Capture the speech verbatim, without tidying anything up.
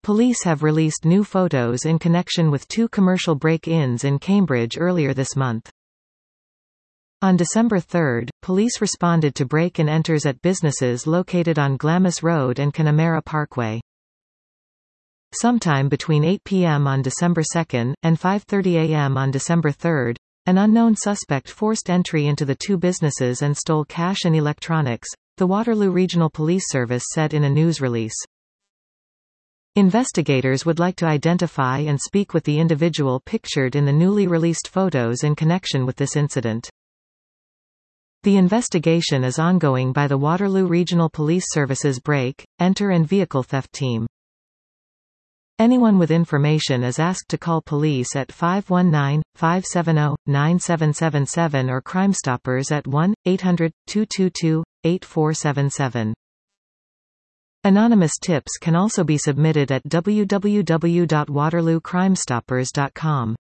Police have released new photos in connection with two commercial break-ins in Cambridge earlier this month. On December third, police responded to break-and-enters at businesses located on Glamis Road and Connemara Parkway. Sometime between eight p m on December second, and five thirty a m on December third, an unknown suspect forced entry into the two businesses and stole cash and electronics, the Waterloo Regional Police Service said in a news release. Investigators would like to identify and speak with the individual pictured in the newly released photos in connection with this incident. The investigation is ongoing by the Waterloo Regional Police Service's break, enter and vehicle theft team. Anyone with information is asked to call police at five one nine, five seven zero, nine seven seven seven or Crime Stoppers at one eight hundred, two two two, eight four seven seven. Anonymous tips can also be submitted at w w w dot waterloo crime stoppers dot com.